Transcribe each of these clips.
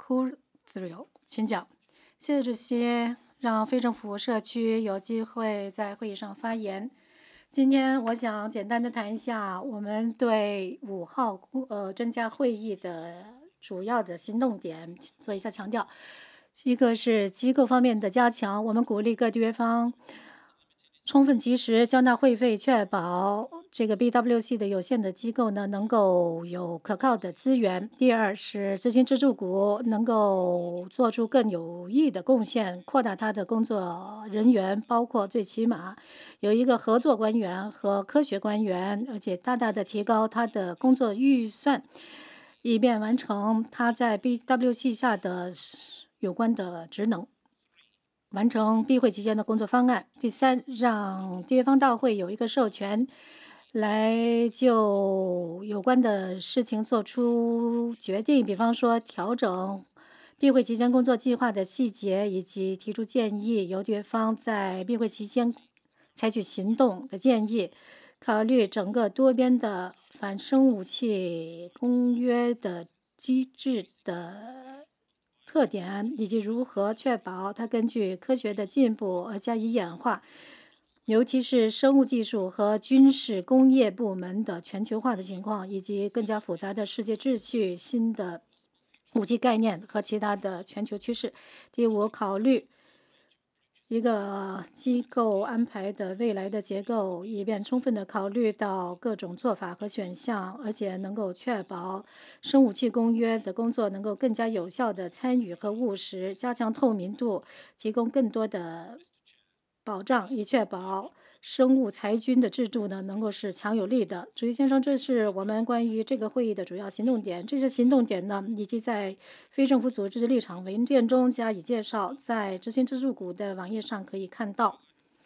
Kuthriel，请讲。谢谢主席，让非政府社区有机会在会议上发言。今天我想简单的谈一下我们对5号专家会议的主要的行动点做一下强调。一个是机构方面的加强，我们鼓励各地约方充分及时交纳会费，确保这个 BWC 的有限的机构呢能够有可靠的资源。第二是执行支柱股能够做出更有益的贡献，扩大它的工作人员，包括最起码有一个合作官员和科学官员，而且大大的提高他的工作预算，以便完成他在 BWC 下的有关的职能。完成闭会期间的工作方案。第三，让缔约方大会有一个授权，来就有关的事情做出决定，比方说调整闭会期间工作计划的细节，以及提出建议，由缔约方在闭会期间采取行动的建议。考虑整个多边的反生武器公约的机制的特点，以及如何确保它根据科学的进步而加以演化，尤其是生物技术和军事工业部门的全球化的情况，以及更加复杂的世界秩序、新的武器概念和其他的全球趋势。第五，考虑一个机构安排的未来的结构，以便充分的考虑到各种做法和选项，而且能够确保生武器公约的工作能够更加有效的参与和务实，加强透明度，提供更多的保障，以确保生物裁军的制度呢能够是强有力的。主席先生，这是我们关于这个会议的主要行动点。这些行动点呢，以及在非政府组织的立场文件中加以介绍，在执行支柱股的网页上可以看到。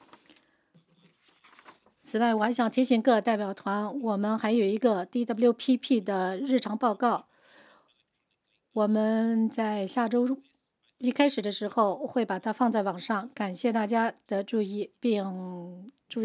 此外，我还想提醒各代表团，我们还有一个 DWPP 的日常报告。我们在下周一开始的时候会把它放在网上，感谢大家的注意，并